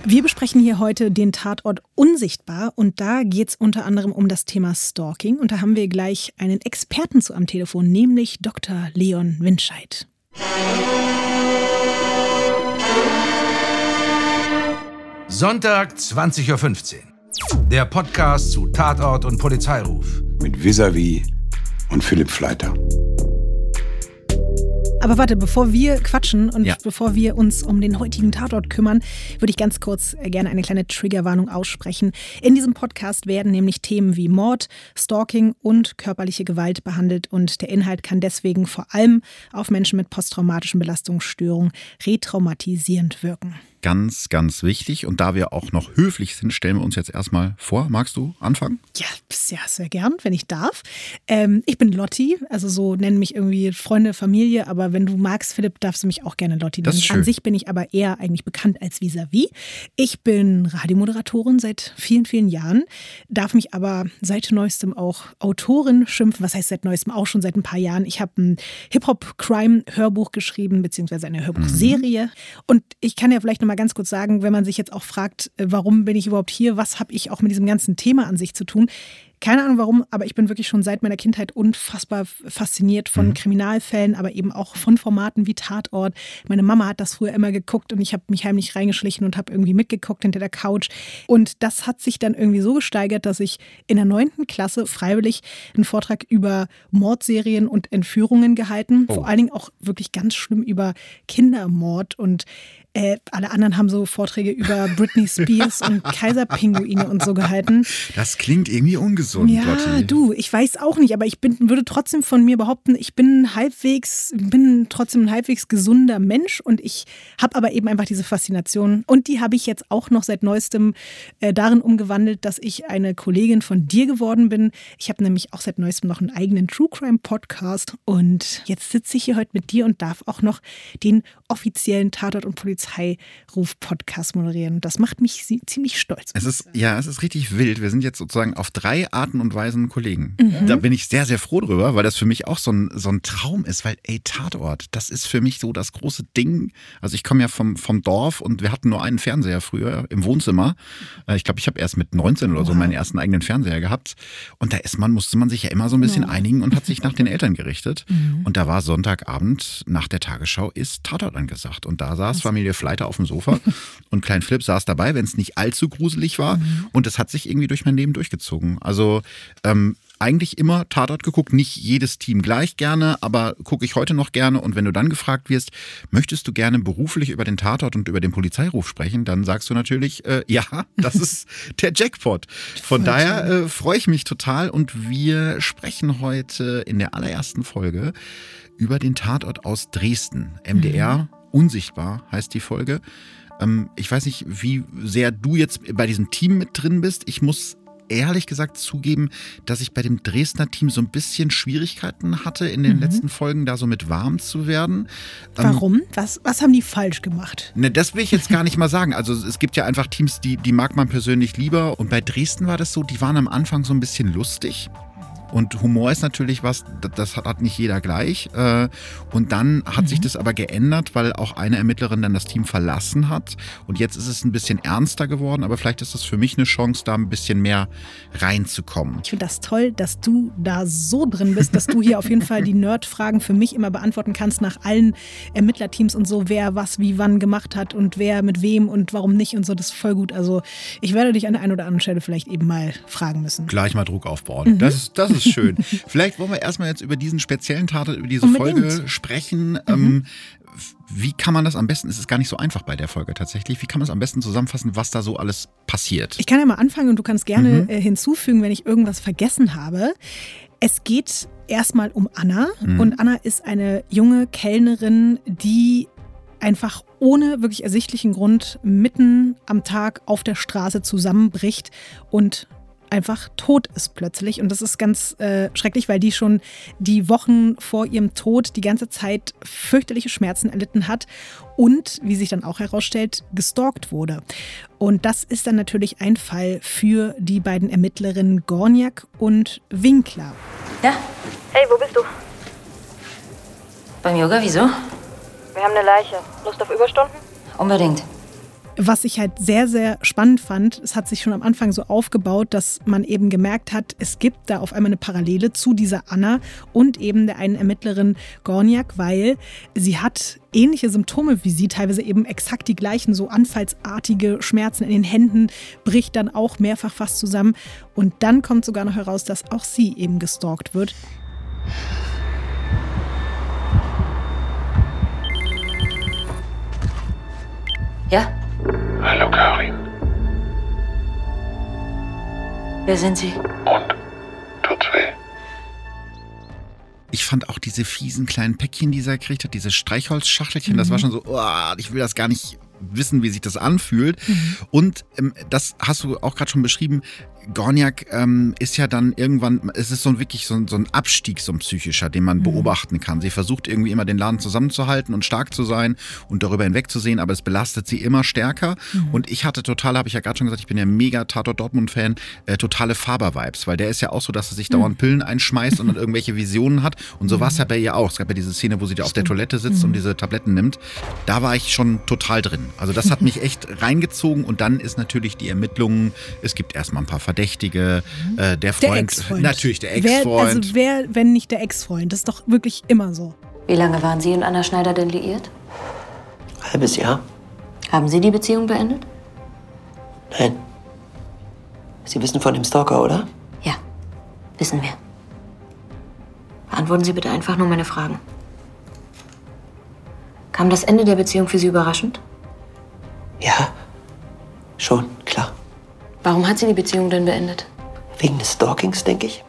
Wir besprechen hier heute den Tatort Unsichtbar und da geht es unter anderem um das Thema Stalking und da haben wir gleich einen Experten zu am Telefon, nämlich Dr. Leon Winscheid. Sonntag 20.15 Uhr. Der Podcast zu Tatort und Polizeiruf. Mit Vis-a-vis und Philipp Fleiter. Aber warte, bevor wir quatschen und bevor wir uns um den heutigen Tatort kümmern, würde ich ganz kurz gerne eine kleine Triggerwarnung aussprechen. In diesem Podcast werden nämlich Themen wie Mord, Stalking und körperliche Gewalt behandelt und der Inhalt kann deswegen vor allem auf Menschen mit posttraumatischen Belastungsstörungen retraumatisierend wirken. Ganz, ganz wichtig. Und da wir auch noch höflich sind, stellen wir uns jetzt erstmal vor. Magst du anfangen? Ja, sehr gern, wenn ich darf. Ich bin Lotti, also so nennen mich irgendwie Freunde, Familie. Aber wenn du magst, Philipp, darfst du mich auch gerne Lotti nennen. An sich bin ich aber eher eigentlich bekannt als Vis-a-vis. Ich bin Radiomoderatorin seit vielen, vielen Jahren, darf mich aber seit neuestem auch Autorin schimpfen. Was heißt seit neuestem? Auch schon seit ein paar Jahren. Ich habe ein Hip-Hop-Crime-Hörbuch geschrieben, beziehungsweise eine Hörbuchserie. Und ich kann ja vielleicht noch mal ganz kurz sagen, wenn man sich jetzt auch fragt, warum bin ich überhaupt hier, was habe ich auch mit diesem ganzen Thema an sich zu tun. Keine Ahnung warum, aber ich bin wirklich schon seit meiner Kindheit unfassbar fasziniert von Kriminalfällen, aber eben auch von Formaten wie Tatort. Meine Mama hat das früher immer geguckt und ich habe mich heimlich reingeschlichen und habe irgendwie mitgeguckt hinter der Couch. Und das hat sich dann irgendwie so gesteigert, dass ich in der 9. Klasse freiwillig einen Vortrag über Mordserien und Entführungen gehalten. Vor allen Dingen auch wirklich ganz schlimm über Kindermord und alle anderen haben so Vorträge über Britney Spears und Kaiserpinguine und so gehalten. Das klingt irgendwie ungesund, ja, Lotti. Du, ich weiß auch nicht, aber ich würde trotzdem von mir behaupten, ich bin trotzdem ein halbwegs gesunder Mensch und ich habe aber eben einfach diese Faszination und die habe ich jetzt auch noch seit neuestem darin umgewandelt, dass ich eine Kollegin von dir geworden bin. Ich habe nämlich auch seit neuestem noch einen eigenen True Crime Podcast und jetzt sitze ich hier heute mit dir und darf auch noch den offiziellen Tatort- und Polizeiruf-Podcast moderieren. Das macht mich ziemlich stolz. Es ist richtig wild. Wir sind jetzt sozusagen auf 3 Arten und Weisen Kollegen. Da bin ich sehr, sehr froh drüber, weil das für mich auch so ein Traum ist, weil Tatort, das ist für mich so das große Ding. Also ich komme ja vom Dorf und wir hatten nur einen Fernseher früher im Wohnzimmer. Ich glaube, ich habe erst mit 19 oder so meinen ersten eigenen Fernseher gehabt. Und musste man sich ja immer so ein bisschen einigen und hat sich nach den Eltern gerichtet. Und da war Sonntagabend nach der Tagesschau ist Tatort angesagt. Und da saß Familie Fleiter auf dem Sofa und Klein Philipp saß dabei, wenn es nicht allzu gruselig war. Und das hat sich irgendwie durch mein Leben durchgezogen. Also eigentlich immer Tatort geguckt, nicht jedes Team gleich gerne, aber gucke ich heute noch gerne. Und wenn du dann gefragt wirst, möchtest du gerne beruflich über den Tatort und über den Polizeiruf sprechen, dann sagst du natürlich, ja, das ist der Jackpot. Von daher freue ich mich total und wir sprechen heute in der allerersten Folge über den Tatort aus Dresden. MDR, Unsichtbar heißt die Folge. Ich weiß nicht, wie sehr du jetzt bei diesem Team mit drin bist. Ich muss ehrlich gesagt zugeben, dass ich bei dem Dresdner Team so ein bisschen Schwierigkeiten hatte, in den letzten Folgen da so mit warm zu werden. Warum? Was haben die falsch gemacht? Ne, das will ich jetzt gar nicht mal sagen. Also es gibt ja einfach Teams, die mag man persönlich lieber. Und bei Dresden war das so, die waren am Anfang so ein bisschen lustig. Und Humor ist natürlich was, das hat nicht jeder gleich. Und dann hat sich das aber geändert, weil auch eine Ermittlerin dann das Team verlassen hat. Und jetzt ist es ein bisschen ernster geworden, aber vielleicht ist das für mich eine Chance, da ein bisschen mehr reinzukommen. Ich finde das toll, dass du da so drin bist, dass du hier auf jeden Fall die Nerd-Fragen für mich immer beantworten kannst nach allen Ermittlerteams und so, wer was wie wann gemacht hat und wer mit wem und warum nicht und so. Das ist voll gut. Also ich werde dich an der einen oder anderen Stelle vielleicht eben mal fragen müssen. Gleich mal Druck aufbauen. Das ist schön. Vielleicht wollen wir erstmal jetzt über diesen speziellen Tatort, über diese Folge sprechen. Wie kann man das am besten, es ist gar nicht so einfach bei der Folge tatsächlich, wie kann man es am besten zusammenfassen, was da so alles passiert? Ich kann ja mal anfangen und du kannst gerne hinzufügen, wenn ich irgendwas vergessen habe. Es geht erstmal um Anna und Anna ist eine junge Kellnerin, die einfach ohne wirklich ersichtlichen Grund mitten am Tag auf der Straße zusammenbricht und einfach tot ist plötzlich. Und das ist ganz schrecklich, weil die schon die Wochen vor ihrem Tod die ganze Zeit fürchterliche Schmerzen erlitten hat und, wie sich dann auch herausstellt, gestalkt wurde. Und das ist dann natürlich ein Fall für die beiden Ermittlerinnen Gorniak und Winkler. Ja? Hey, wo bist du? Beim Yoga, wieso? Wir haben eine Leiche. Lust auf Überstunden? Unbedingt. Was ich halt sehr, sehr spannend fand, es hat sich schon am Anfang so aufgebaut, dass man eben gemerkt hat, es gibt da auf einmal eine Parallele zu dieser Anna und eben der einen Ermittlerin Gorniak, weil sie hat ähnliche Symptome wie sie, teilweise eben exakt die gleichen, so anfallsartige Schmerzen in den Händen, bricht dann auch mehrfach fast zusammen. Und dann kommt sogar noch heraus, dass auch sie eben gestalkt wird. Ja? Hallo Karin. Wer sind Sie? Und? Tut's weh? Ich fand auch diese fiesen kleinen Päckchen, die sie gekriegt hat, diese Streichholzschachtelchen, das war schon so, ich will das gar nicht wissen, wie sich das anfühlt. Und das hast du auch gerade schon beschrieben, Gorniak ist ja dann irgendwann, es ist wirklich so ein Abstieg, so ein psychischer, den man beobachten kann. Sie versucht irgendwie immer den Laden zusammenzuhalten und stark zu sein und darüber hinwegzusehen, aber es belastet sie immer stärker. Und ich hatte habe ich ja gerade schon gesagt, ich bin ja mega Tatort Dortmund-Fan, totale Faber-Vibes, weil der ist ja auch so, dass er sich dauernd Pillen einschmeißt und dann irgendwelche Visionen hat. Und so war es ja bei ihr auch. Es gab ja diese Szene, wo sie da auf der Toilette sitzt und diese Tabletten nimmt. Da war ich schon total drin. Also das hat mich echt reingezogen und dann ist natürlich die Ermittlung, es gibt erstmal ein paar Verdächtige, der Freund, der Ex-Freund. Natürlich der Ex-Freund. Wer, wenn nicht der Ex-Freund? Das ist doch wirklich immer so. Wie lange waren Sie und Anna Schneider denn liiert? Halbes Jahr? Haben Sie die Beziehung beendet? Nein. Sie wissen von dem Stalker, oder? Ja, wissen wir. Beantworten Sie bitte einfach nur meine Fragen. Kam das Ende der Beziehung für Sie überraschend? Ja, schon, klar. Warum hat sie die Beziehung denn beendet? Wegen des Stalkings, denke ich.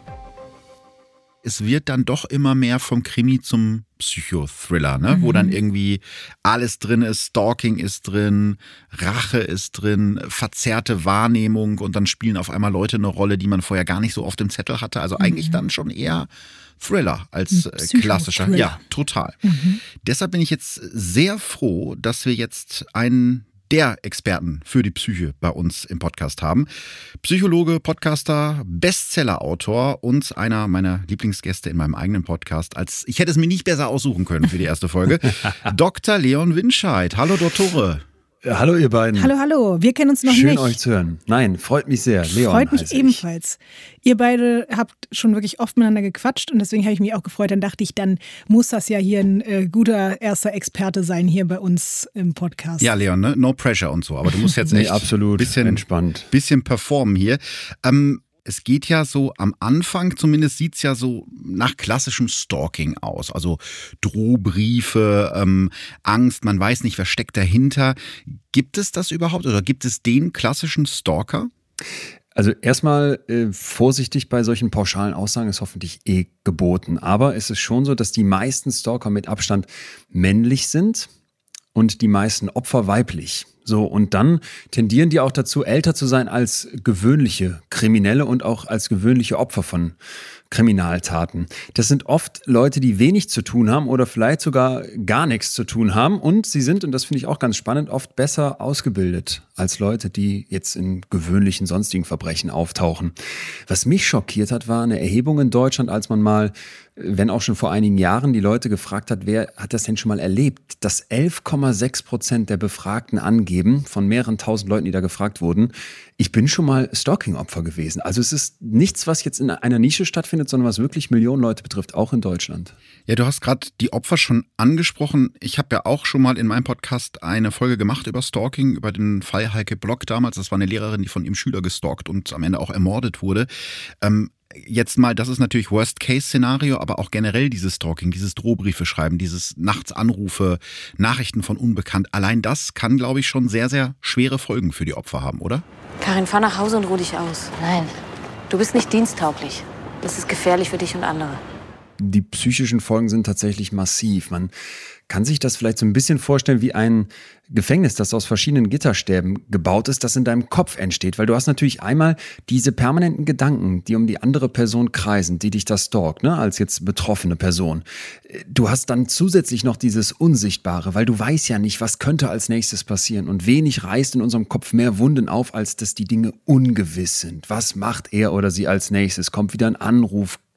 Es wird dann doch immer mehr vom Krimi zum Psychothriller, ne? Wo dann irgendwie alles drin ist, Stalking ist drin, Rache ist drin, verzerrte Wahrnehmung und dann spielen auf einmal Leute eine Rolle, die man vorher gar nicht so auf dem Zettel hatte. Also eigentlich dann schon eher Thriller als klassischer. Ja, total. Deshalb bin ich jetzt sehr froh, dass wir jetzt einen der Experten für die Psyche bei uns im Podcast haben. Psychologe, Podcaster, Bestseller-Autor und einer meiner Lieblingsgäste in meinem eigenen Podcast. Ich hätte es mir nicht besser aussuchen können für die erste Folge. Dr. Leon Winscheid. Hallo, Dottore. Hallo ihr beiden. Hallo. Wir kennen uns noch nicht. Schön euch zu hören. Nein, freut mich sehr. Leon freut mich ebenfalls. Ihr beide habt schon wirklich oft miteinander gequatscht und deswegen habe ich mich auch gefreut. Dann dachte ich, dann muss das ja hier ein guter erster Experte sein hier bei uns im Podcast. Ja, Leon, ne? No pressure und so. Aber du musst jetzt echt absolut entspannt. Bisschen performen hier. Es geht ja so, am Anfang zumindest sieht es ja so nach klassischem Stalking aus. Also Drohbriefe, Angst, man weiß nicht, wer steckt dahinter. Gibt es das überhaupt oder gibt es den klassischen Stalker? Also erstmal vorsichtig bei solchen pauschalen Aussagen ist hoffentlich geboten. Aber es ist schon so, dass die meisten Stalker mit Abstand männlich sind und die meisten Opfer weiblich. So, und dann tendieren die auch dazu, älter zu sein als gewöhnliche Kriminelle und auch als gewöhnliche Opfer von Kriminaltaten. Das sind oft Leute, die wenig zu tun haben oder vielleicht sogar gar nichts zu tun haben. Und sie sind, und das finde ich auch ganz spannend, oft besser ausgebildet als Leute, die jetzt in gewöhnlichen sonstigen Verbrechen auftauchen. Was mich schockiert hat, war eine Erhebung in Deutschland, als man mal, wenn auch schon vor einigen Jahren, die Leute gefragt hat, wer hat das denn schon mal erlebt, dass 11,6% der Befragten angeben, von mehreren tausend Leuten, die da gefragt wurden, ich bin schon mal Stalking-Opfer gewesen. Also es ist nichts, was jetzt in einer Nische stattfindet, sondern was wirklich Millionen Leute betrifft, auch in Deutschland. Ja, du hast gerade die Opfer schon angesprochen. Ich habe ja auch schon mal in meinem Podcast eine Folge gemacht über Stalking, über den Fall Heike Block damals. Das war eine Lehrerin, die von ihrem Schüler gestalkt und am Ende auch ermordet wurde. Jetzt mal, das ist natürlich Worst-Case-Szenario, aber auch generell dieses Stalking, dieses Drohbriefe schreiben, dieses Nachtsanrufe, Nachrichten von Unbekannt. Allein das kann, glaube ich, schon sehr, sehr schwere Folgen für die Opfer haben, oder? Karin, fahr nach Hause und ruh dich aus. Nein, du bist nicht diensttauglich. Das ist gefährlich für dich und andere. Die psychischen Folgen sind tatsächlich massiv. Man kann sich das vielleicht so ein bisschen vorstellen wie ein Gefängnis, das aus verschiedenen Gitterstäben gebaut ist, das in deinem Kopf entsteht. Weil du hast natürlich einmal diese permanenten Gedanken, die um die andere Person kreisen, die dich da stalkt, ne, als jetzt betroffene Person. Du hast dann zusätzlich noch dieses Unsichtbare, weil du weißt ja nicht, was könnte als nächstes passieren. Und wenig reißt in unserem Kopf mehr Wunden auf, als dass die Dinge ungewiss sind. Was macht er oder sie als nächstes? Kommt wieder ein Anruf?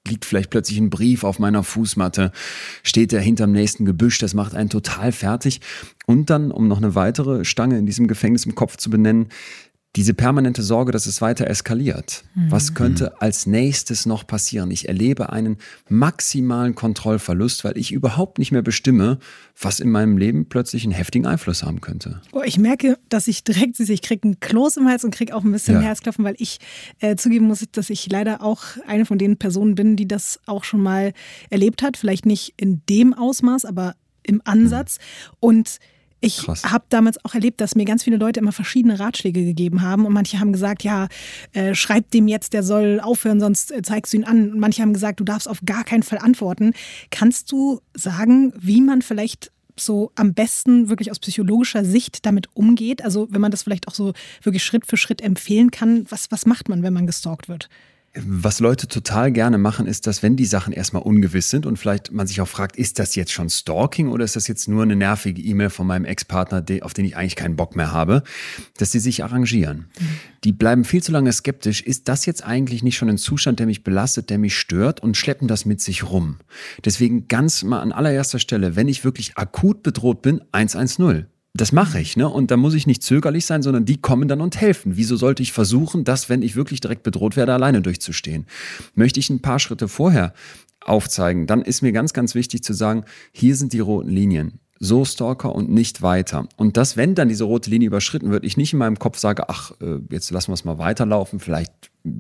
liegt vielleicht plötzlich ein Brief auf meiner Fußmatte, steht er hinterm nächsten Gebüsch, das macht einen total fertig. Und dann, um noch eine weitere Stange in diesem Gefängnis im Kopf zu benennen, diese permanente Sorge, dass es weiter eskaliert. Was könnte als nächstes noch passieren? Ich erlebe einen maximalen Kontrollverlust, weil ich überhaupt nicht mehr bestimme, was in meinem Leben plötzlich einen heftigen Einfluss haben könnte. Oh, ich merke, dass ich direkt, ich kriege einen Kloß im Hals und kriege auch ein bisschen Herzklopfen, weil ich zugeben muss, dass ich leider auch eine von den Personen bin, die das auch schon mal erlebt hat. Vielleicht nicht in dem Ausmaß, aber im Ansatz. Und ich habe damals auch erlebt, dass mir ganz viele Leute immer verschiedene Ratschläge gegeben haben und manche haben gesagt, ja, schreib dem jetzt, der soll aufhören, sonst zeigst du ihn an. Und manche haben gesagt, du darfst auf gar keinen Fall antworten. Kannst du sagen, wie man vielleicht so am besten wirklich aus psychologischer Sicht damit umgeht? Also wenn man das vielleicht auch so wirklich Schritt für Schritt empfehlen kann, was macht man, wenn man gestalkt wird? Was Leute total gerne machen, ist, dass wenn die Sachen erstmal ungewiss sind und vielleicht man sich auch fragt, ist das jetzt schon Stalking oder ist das jetzt nur eine nervige E-Mail von meinem Ex-Partner, auf den ich eigentlich keinen Bock mehr habe, dass die sich arrangieren. Die bleiben viel zu lange skeptisch. Ist das jetzt eigentlich nicht schon ein Zustand, der mich belastet, der mich stört und schleppen das mit sich rum? Deswegen ganz mal an allererster Stelle, wenn ich wirklich akut bedroht bin, 110. Das mache ich, ne? Und da muss ich nicht zögerlich sein, sondern die kommen dann und helfen. Wieso sollte ich versuchen, das, wenn ich wirklich direkt bedroht werde, alleine durchzustehen? Möchte ich ein paar Schritte vorher aufzeigen, dann ist mir ganz, ganz wichtig zu sagen, hier sind die roten Linien. So Stalker und nicht weiter. Und dass, wenn dann diese rote Linie überschritten wird, ich nicht in meinem Kopf sage, ach, jetzt lassen wir es mal weiterlaufen, vielleicht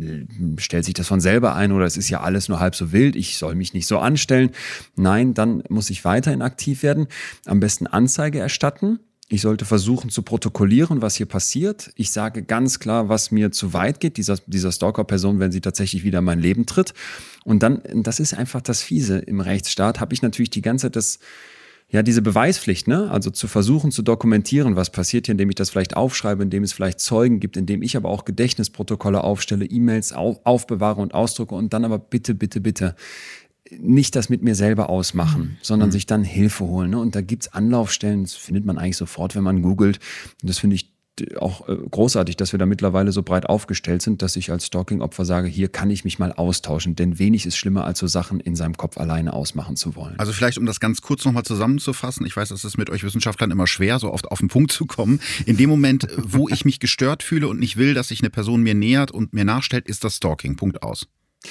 stellt sich das von selber ein oder es ist ja alles nur halb so wild, ich soll mich nicht so anstellen. Nein, dann muss ich weiterhin aktiv werden, am besten Anzeige erstatten. Ich sollte versuchen zu protokollieren, was hier passiert. Ich sage ganz klar, was mir zu weit geht, dieser Stalker-Person, wenn sie tatsächlich wieder in mein Leben tritt. Und dann, das ist einfach das Fiese im Rechtsstaat, habe ich natürlich die ganze Zeit diese Beweispflicht, ne? Also zu versuchen zu dokumentieren, was passiert hier, indem ich das vielleicht aufschreibe, indem es vielleicht Zeugen gibt, indem ich aber auch Gedächtnisprotokolle aufstelle, E-Mails aufbewahre und ausdrucke und dann aber bitte, bitte, bitte nicht das mit mir selber ausmachen, sondern sich dann Hilfe holen. Ne? Und da gibt's Anlaufstellen, das findet man eigentlich sofort, wenn man googelt. Und das finde ich auch großartig, dass wir da mittlerweile so breit aufgestellt sind, dass ich als Stalking-Opfer sage, hier kann ich mich mal austauschen. Denn wenig ist schlimmer, als so Sachen in seinem Kopf alleine ausmachen zu wollen. Also vielleicht, um das ganz kurz nochmal zusammenzufassen, ich weiß, das ist mit euch Wissenschaftlern immer schwer, so oft auf den Punkt zu kommen. In dem Moment, wo ich mich gestört fühle und nicht will, dass sich eine Person mir nähert und mir nachstellt, ist das Stalking. Punkt aus.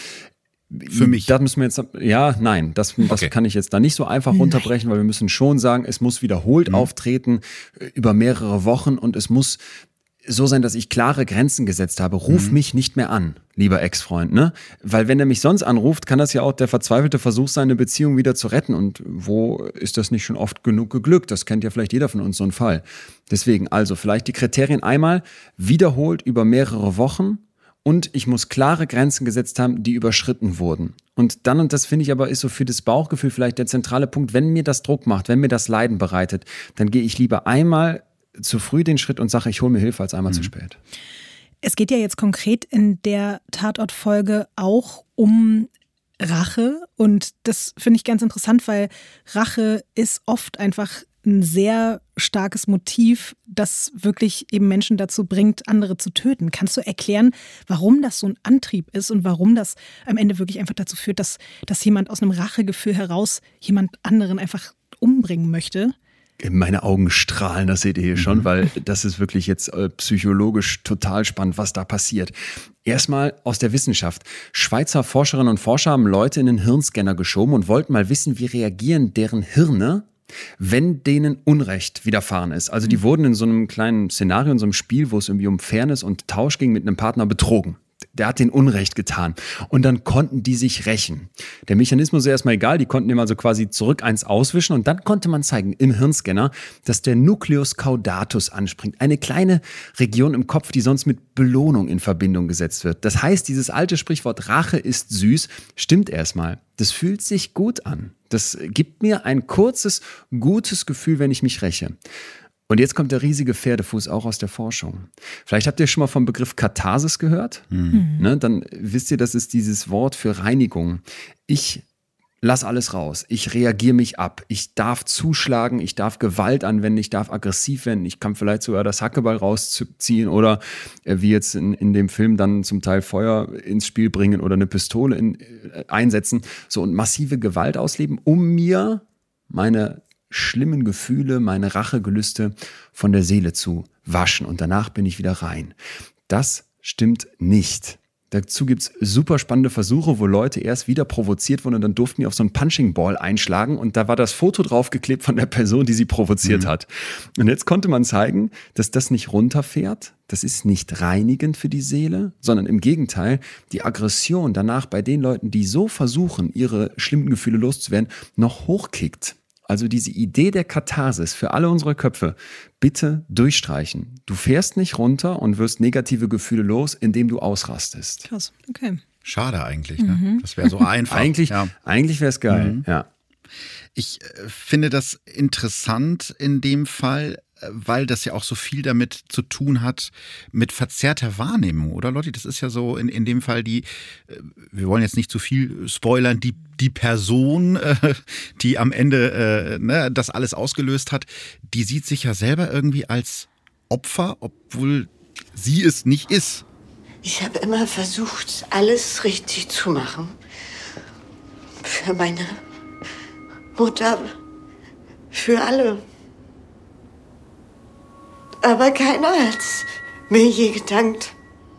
Für mich. Das müssen wir jetzt, das kann ich jetzt da nicht so einfach runterbrechen, weil wir müssen schon sagen, es muss wiederholt auftreten über mehrere Wochen und es muss so sein, dass ich klare Grenzen gesetzt habe. Ruf mich nicht mehr an, lieber Ex-Freund, ne? Weil wenn er mich sonst anruft, kann das ja auch der verzweifelte Versuch sein, eine Beziehung wieder zu retten. Und wo ist das nicht schon oft genug geglückt? Das kennt ja vielleicht jeder von uns, so einen Fall. Deswegen also vielleicht die Kriterien einmal wiederholt über mehrere Wochen. Und ich muss klare Grenzen gesetzt haben, die überschritten wurden. Und dann, und das finde ich aber ist so für das Bauchgefühl vielleicht der zentrale Punkt, wenn mir das Druck macht, wenn mir das Leiden bereitet, dann gehe ich lieber einmal zu früh den Schritt und sage, ich hole mir Hilfe als einmal zu spät. Es geht ja jetzt konkret in der Tatortfolge auch um Rache. Und das finde ich ganz interessant, weil Rache ist oft einfach ein sehr starkes Motiv, das wirklich eben Menschen dazu bringt, andere zu töten. Kannst du erklären, warum das so ein Antrieb ist und warum das am Ende wirklich einfach dazu führt, dass jemand aus einem Rachegefühl heraus jemand anderen einfach umbringen möchte? Meine Augen strahlen, das seht ihr hier schon, weil das ist wirklich jetzt psychologisch total spannend, was da passiert. Erstmal aus der Wissenschaft. Schweizer Forscherinnen und Forscher haben Leute in den Hirnscanner geschoben und wollten mal wissen, wie reagieren deren Hirne, wenn denen Unrecht widerfahren ist. Also die wurden in so einem kleinen Szenario, in so einem Spiel, wo es irgendwie um Fairness und Tausch ging, mit einem Partner betrogen. Der hat denen Unrecht getan. Und dann konnten die sich rächen. Der Mechanismus ist erstmal egal, die konnten ihm also quasi zurück eins auswischen und dann konnte man zeigen im Hirnscanner, dass der Nucleus caudatus anspringt. Eine kleine Region im Kopf, die sonst mit Belohnung in Verbindung gesetzt wird. Das heißt, dieses alte Sprichwort Rache ist süß, stimmt erstmal. Das fühlt sich gut an. Das gibt mir ein kurzes, gutes Gefühl, wenn ich mich räche. Und jetzt kommt der riesige Pferdefuß auch aus der Forschung. Vielleicht habt ihr schon mal vom Begriff Katharsis gehört. Ne, dann wisst ihr, das ist dieses Wort für Reinigung. Ich lass alles raus. Ich reagiere mich ab. Ich darf zuschlagen, ich darf Gewalt anwenden, ich darf aggressiv werden. Ich kann vielleicht sogar das Hackeball rausziehen oder wie jetzt in dem Film dann zum Teil Feuer ins Spiel bringen oder eine Pistole einsetzen. So, und massive Gewalt ausleben, um mir meine schlimmen Gefühle, meine Rachegelüste von der Seele zu waschen. Und danach bin ich wieder rein. Das stimmt nicht. Dazu gibt es super spannende Versuche, wo Leute erst wieder provoziert wurden und dann durften die auf so einen Punching Ball einschlagen und da war das Foto draufgeklebt von der Person, die sie provoziert hat. Und jetzt konnte man zeigen, dass das nicht runterfährt, das ist nicht reinigend für die Seele, sondern im Gegenteil, die Aggression danach bei den Leuten, die so versuchen, ihre schlimmen Gefühle loszuwerden, noch hochkickt. Also diese Idee der Katharsis für alle unsere Köpfe, bitte durchstreichen. Du fährst nicht runter und wirst negative Gefühle los, indem du ausrastest. Krass, okay. Schade eigentlich, ne? Das wäre so einfach. Eigentlich wäre es geil, ja. Ich finde das interessant in dem Fall, weil das ja auch so viel damit zu tun hat, mit verzerrter Wahrnehmung, oder Lotti? Das ist ja so in dem Fall wir wollen jetzt nicht zu viel spoilern, die Person, die am Ende das alles ausgelöst hat, die sieht sich ja selber irgendwie als Opfer, obwohl sie es nicht ist. Ich habe immer versucht, alles richtig zu machen. Für meine Mutter, für alle. Aber keiner hat's mir je gedankt.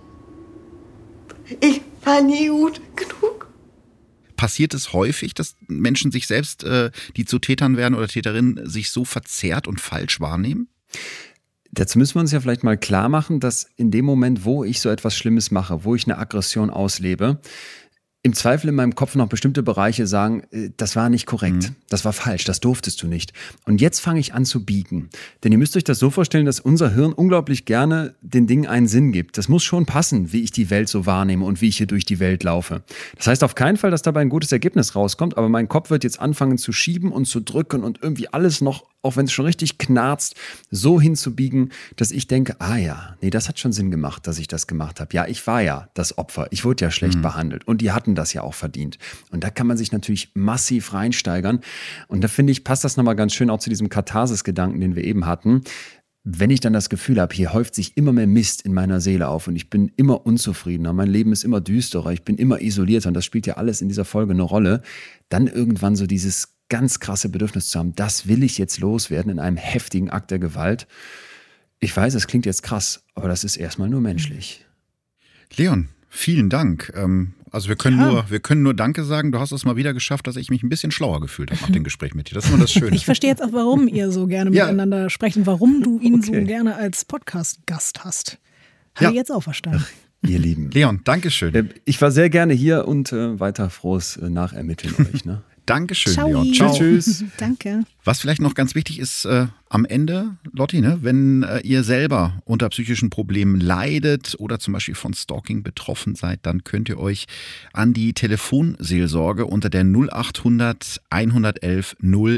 Ich war nie gut genug. Passiert es häufig, dass Menschen sich selbst, die zu Tätern werden oder Täterinnen, sich so verzerrt und falsch wahrnehmen? Dazu müssen wir uns ja vielleicht mal klar machen, dass in dem Moment, wo ich so etwas Schlimmes mache, wo ich eine Aggression auslebe, im Zweifel in meinem Kopf noch bestimmte Bereiche sagen, das war nicht korrekt, das war falsch, das durftest du nicht. Und jetzt fange ich an zu biegen. Denn ihr müsst euch das so vorstellen, dass unser Hirn unglaublich gerne den Dingen einen Sinn gibt. Das muss schon passen, wie ich die Welt so wahrnehme und wie ich hier durch die Welt laufe. Das heißt auf keinen Fall, dass dabei ein gutes Ergebnis rauskommt, aber mein Kopf wird jetzt anfangen zu schieben und zu drücken und irgendwie alles noch, auch wenn es schon richtig knarzt, so hinzubiegen, dass ich denke, das hat schon Sinn gemacht, dass ich das gemacht habe. Ja, ich war ja das Opfer, ich wurde ja schlecht behandelt und die hatten das ja auch verdient. Und da kann man sich natürlich massiv reinsteigern. Und da finde ich, passt das nochmal ganz schön auch zu diesem Katharsis-Gedanken, den wir eben hatten. Wenn ich dann das Gefühl habe, hier häuft sich immer mehr Mist in meiner Seele auf und ich bin immer unzufriedener, mein Leben ist immer düsterer, ich bin immer isolierter und das spielt ja alles in dieser Folge eine Rolle, dann irgendwann so dieses ganz krasse Bedürfnis zu haben, das will ich jetzt loswerden in einem heftigen Akt der Gewalt. Ich weiß, es klingt jetzt krass, aber das ist erstmal nur menschlich. Leon, vielen Dank. Also wir können nur Danke sagen. Du hast es mal wieder geschafft, dass ich mich ein bisschen schlauer gefühlt habe nach dem Gespräch mit dir. Das ist immer das Schöne. Ich verstehe jetzt auch, warum ihr so gerne miteinander sprecht und warum du ihn so gerne als Podcast-Gast hast. Habe ich jetzt auch verstanden. Ihr Lieben. Leon, Dankeschön. Ich war sehr gerne hier und weiter frohes Nachermitteln euch. Ne? Dankeschön, Ciao. Leon. Ciao. Tschüss. Danke. Was vielleicht noch ganz wichtig ist am Ende, Lotti, wenn ihr selber unter psychischen Problemen leidet oder zum Beispiel von Stalking betroffen seid, dann könnt ihr euch an die Telefonseelsorge unter der 0800 111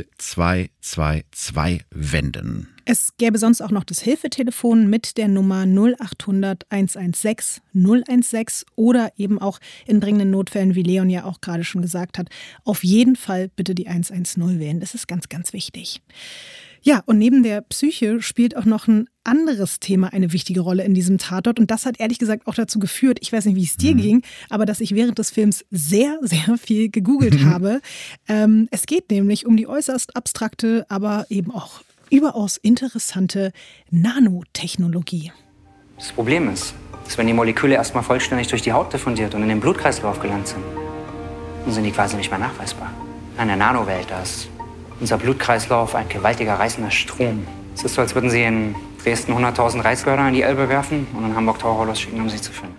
0222 wenden. Es gäbe sonst auch noch das Hilfetelefon mit der Nummer 0800 116 016 oder eben auch in dringenden Notfällen, wie Leon ja auch gerade schon gesagt hat, auf jeden Fall bitte die 110 wählen. Das ist ganz, ganz wichtig. Ja, und neben der Psyche spielt auch noch ein anderes Thema eine wichtige Rolle in diesem Tatort. Und das hat ehrlich gesagt auch dazu geführt, ich weiß nicht, wie es dir ging, aber dass ich während des Films sehr, sehr viel gegoogelt habe. Es geht nämlich um die äußerst abstrakte, aber eben auch überaus interessante Nanotechnologie. Das Problem ist, dass wenn die Moleküle erstmal vollständig durch die Haut diffundiert und in den Blutkreislauf gelangt sind, dann sind die quasi nicht mehr nachweisbar. In der Nanowelt, da ist unser Blutkreislauf ein gewaltiger reißender Strom. Es ist so, als würden Sie in Dresden 100.000 Reisbörder in die Elbe werfen und in Hamburg Taucher losschicken, um sie zu finden.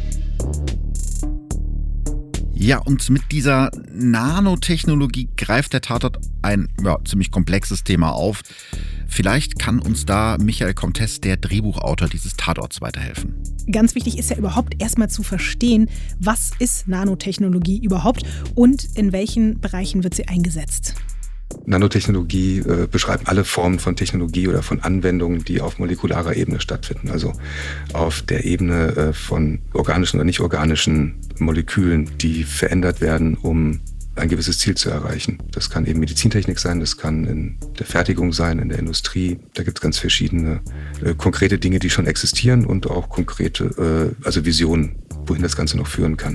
Ja, und mit dieser Nanotechnologie greift der Tatort ein ziemlich komplexes Thema auf. Vielleicht kann uns da Michael Comtes, der Drehbuchautor dieses Tatorts, weiterhelfen. Ganz wichtig ist ja überhaupt erstmal zu verstehen, was ist Nanotechnologie überhaupt und in welchen Bereichen wird sie eingesetzt. Nanotechnologie beschreibt alle Formen von Technologie oder von Anwendungen, die auf molekularer Ebene stattfinden. Also auf der Ebene von organischen oder nicht organischen Molekülen, die verändert werden, um ein gewisses Ziel zu erreichen. Das kann eben Medizintechnik sein, das kann in der Fertigung sein, in der Industrie. Da gibt es ganz verschiedene konkrete Dinge, die schon existieren und auch konkrete Visionen, wohin das Ganze noch führen kann.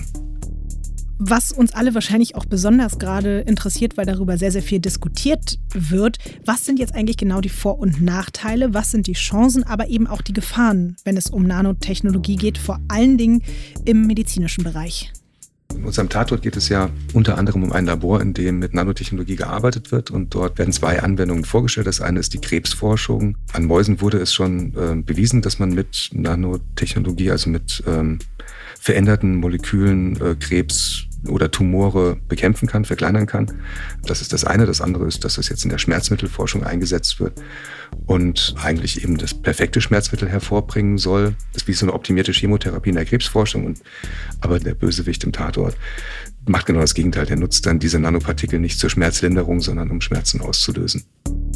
Was uns alle wahrscheinlich auch besonders gerade interessiert, weil darüber sehr, sehr viel diskutiert wird, was sind jetzt eigentlich genau die Vor- und Nachteile, was sind die Chancen, aber eben auch die Gefahren, wenn es um Nanotechnologie geht, vor allen Dingen im medizinischen Bereich? In unserem Tatort geht es ja unter anderem um ein Labor, in dem mit Nanotechnologie gearbeitet wird und dort werden 2 Anwendungen vorgestellt. Das eine ist die Krebsforschung. An Mäusen wurde es schon bewiesen, dass man mit Nanotechnologie, also mit veränderten Molekülen Krebs oder Tumore bekämpfen kann, verkleinern kann. Das ist das eine. Das andere ist, dass es jetzt in der Schmerzmittelforschung eingesetzt wird und eigentlich eben das perfekte Schmerzmittel hervorbringen soll. Das ist wie so eine optimierte Chemotherapie in der Krebsforschung. Aber der Bösewicht im Tatort macht genau das Gegenteil. Der nutzt dann diese Nanopartikel nicht zur Schmerzlinderung, sondern um Schmerzen auszulösen.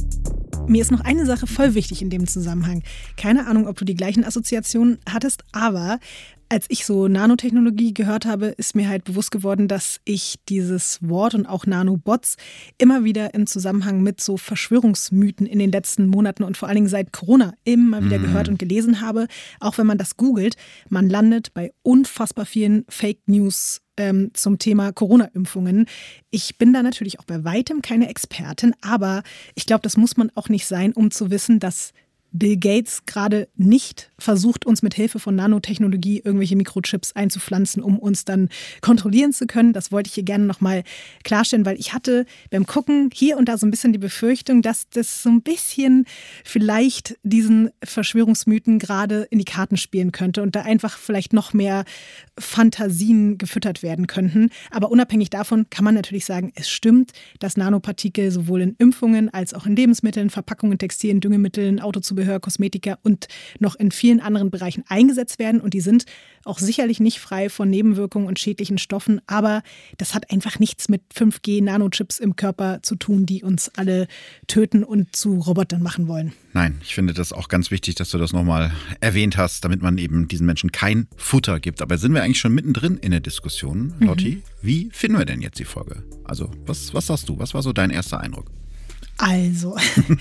Mir ist noch eine Sache voll wichtig in dem Zusammenhang. Keine Ahnung, ob du die gleichen Assoziationen hattest, aber als ich so Nanotechnologie gehört habe, ist mir halt bewusst geworden, dass ich dieses Wort und auch Nanobots immer wieder im Zusammenhang mit so Verschwörungsmythen in den letzten Monaten und vor allen Dingen seit Corona immer wieder gehört und gelesen habe. Auch wenn man das googelt, man landet bei unfassbar vielen Fake News zum Thema Corona-Impfungen. Ich bin da natürlich auch bei weitem keine Expertin, aber ich glaube, das muss man auch nicht sein, um zu wissen, dass Bill Gates gerade nicht versucht, uns mit Hilfe von Nanotechnologie irgendwelche Mikrochips einzupflanzen, um uns dann kontrollieren zu können. Das wollte ich hier gerne nochmal klarstellen, weil ich hatte beim Gucken hier und da so ein bisschen die Befürchtung, dass das so ein bisschen vielleicht diesen Verschwörungsmythen gerade in die Karten spielen könnte und da einfach vielleicht noch mehr Fantasien gefüttert werden könnten. Aber unabhängig davon kann man natürlich sagen, es stimmt, dass Nanopartikel sowohl in Impfungen als auch in Lebensmitteln, Verpackungen, Textilien, Düngemitteln, Autozubehör, Kosmetika und noch in vielen anderen Bereichen eingesetzt werden. Und die sind auch sicherlich nicht frei von Nebenwirkungen und schädlichen Stoffen. Aber das hat einfach nichts mit 5G-Nanochips im Körper zu tun, die uns alle töten und zu Robotern machen wollen. Nein, ich finde das auch ganz wichtig, dass du das nochmal erwähnt hast, damit man eben diesen Menschen kein Futter gibt. Aber sind wir eigentlich schon mittendrin in der Diskussion, Lotti? Wie finden wir denn jetzt die Folge? Also, was sagst du? Was war so dein erster Eindruck? Also,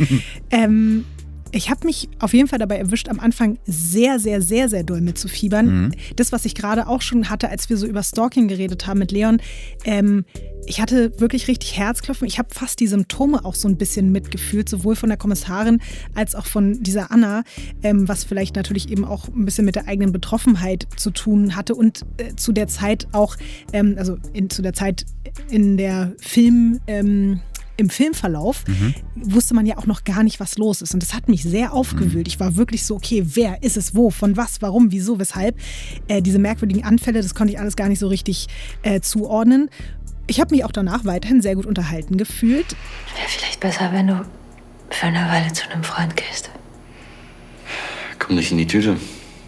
ich habe mich auf jeden Fall dabei erwischt, am Anfang sehr, sehr, sehr, sehr doll mitzufiebern. Das, was ich gerade auch schon hatte, als wir so über Stalking geredet haben mit Leon, ich hatte wirklich richtig Herzklopfen. Ich habe fast die Symptome auch so ein bisschen mitgefühlt, sowohl von der Kommissarin als auch von dieser Anna, was vielleicht natürlich eben auch ein bisschen mit der eigenen Betroffenheit zu tun hatte und zu der Zeit auch, zu der Zeit in der im Filmverlauf wusste man ja auch noch gar nicht, was los ist. Und das hat mich sehr aufgewühlt. Ich war wirklich so, okay, wer ist es, wo, von was, warum, wieso, weshalb. Diese merkwürdigen Anfälle, das konnte ich alles gar nicht so richtig zuordnen. Ich habe mich auch danach weiterhin sehr gut unterhalten gefühlt. Wäre vielleicht besser, wenn du für eine Weile zu einem Freund gehst. Komm nicht in die Tüte.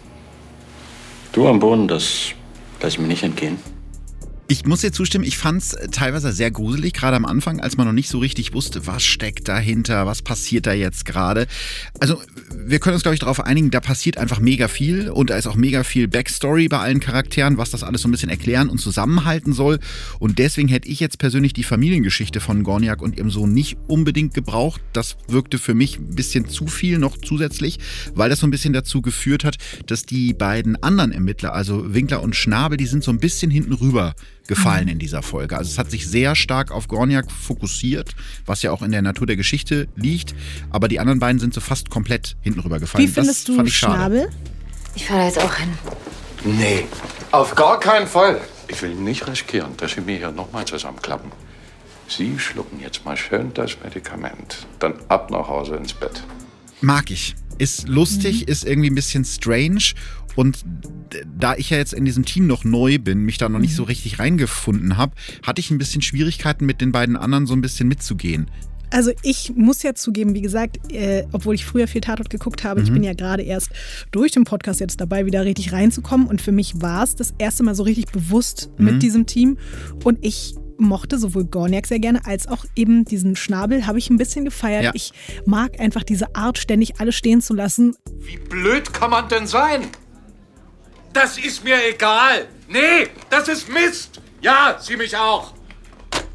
Du am Boden, das lass ich mir nicht entgehen. Ich muss dir zustimmen, ich fand es teilweise sehr gruselig, gerade am Anfang, als man noch nicht so richtig wusste, was steckt dahinter, was passiert da jetzt gerade. Also wir können uns, glaube ich, darauf einigen, da passiert einfach mega viel und da ist auch mega viel Backstory bei allen Charakteren, was das alles so ein bisschen erklären und zusammenhalten soll. Und deswegen hätte ich jetzt persönlich die Familiengeschichte von Gorniak und ihrem Sohn nicht unbedingt gebraucht. Das wirkte für mich ein bisschen zu viel noch zusätzlich, weil das so ein bisschen dazu geführt hat, dass die beiden anderen Ermittler, also Winkler und Schnabel, die sind so ein bisschen hinten rüber gefallen in dieser Folge. Also es hat sich sehr stark auf Gorniak fokussiert, was ja auch in der Natur der Geschichte liegt, aber die anderen beiden sind so fast komplett hinten rüber gefallen. Wie findest du Schnabel? Ich fahre jetzt auch hin. Nee, auf gar keinen Fall. Ich will nicht riskieren, dass Sie mir hier nochmal zusammenklappen. Sie schlucken jetzt mal schön das Medikament. Dann ab nach Hause ins Bett. Mag ich. Ist lustig, ist irgendwie ein bisschen strange. Und da ich ja jetzt in diesem Team noch neu bin, mich da noch nicht so richtig reingefunden habe, hatte ich ein bisschen Schwierigkeiten, mit den beiden anderen so ein bisschen mitzugehen. Also ich muss ja zugeben, wie gesagt, obwohl ich früher viel Tatort geguckt habe, ich bin ja gerade erst durch den Podcast jetzt dabei, wieder richtig reinzukommen. Und für mich war es das erste Mal so richtig bewusst mit diesem Team. Und ich mochte sowohl Gorniak sehr gerne, als auch eben diesen Schnabel habe ich ein bisschen gefeiert. Ja. Ich mag einfach diese Art, ständig alle stehen zu lassen. Wie blöd kann man denn sein? Das ist mir egal. Nee, das ist Mist. Ja, Sie mich auch.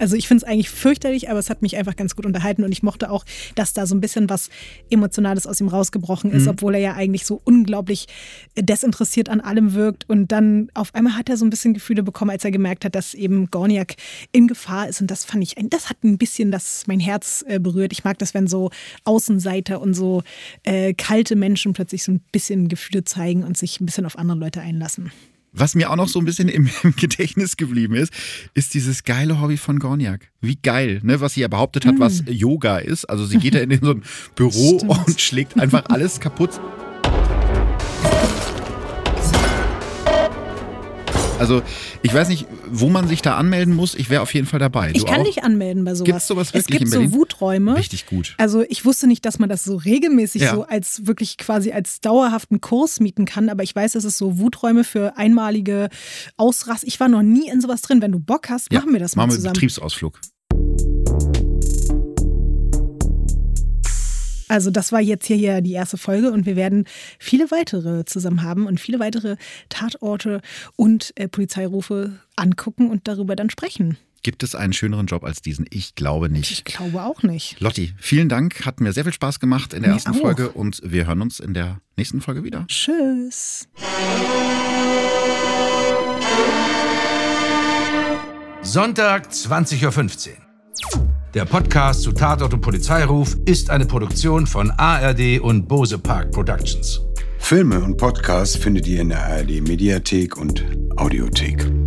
Also ich finde es eigentlich fürchterlich, aber es hat mich einfach ganz gut unterhalten und ich mochte auch, dass da so ein bisschen was Emotionales aus ihm rausgebrochen ist, obwohl er ja eigentlich so unglaublich desinteressiert an allem wirkt und dann auf einmal hat er so ein bisschen Gefühle bekommen, als er gemerkt hat, dass eben Gorniak in Gefahr ist und das fand ich, das hat ein bisschen mein Herz berührt. Ich mag das, wenn so Außenseiter und so kalte Menschen plötzlich so ein bisschen Gefühle zeigen und sich ein bisschen auf andere Leute einlassen. Was mir auch noch so ein bisschen im Gedächtnis geblieben ist dieses geile Hobby von Gorniak. Wie geil, ne? Was sie ja behauptet hat, was Yoga ist. Also sie geht da in so ein Büro und schlägt einfach alles kaputt. Also ich weiß nicht, wo man sich da anmelden muss. Ich wäre auf jeden Fall dabei. Ich kann dich anmelden bei sowas. Gibt es sowas wirklich in Berlin? Es gibt so Wuträume. Richtig gut. Also ich wusste nicht, dass man das so regelmäßig so als wirklich quasi als dauerhaften Kurs mieten kann. Aber ich weiß, dass es so Wuträume für einmalige Ausrast. Ich war noch nie in sowas drin. Wenn du Bock hast, machen wir das mal zusammen. Machen wir Betriebsausflug. Also das war jetzt hier die erste Folge und wir werden viele weitere zusammen haben und viele weitere Tatorte und Polizeirufe angucken und darüber dann sprechen. Gibt es einen schöneren Job als diesen? Ich glaube nicht. Ich glaube auch nicht. Lotti, vielen Dank. Hat mir sehr viel Spaß gemacht in der ersten Folge und wir hören uns in der nächsten Folge wieder. Tschüss. Sonntag, 20:15 Uhr. Der Podcast zu Tatort und Polizeiruf ist eine Produktion von ARD und Bose Park Productions. Filme und Podcasts findet ihr in der ARD Mediathek und Audiothek.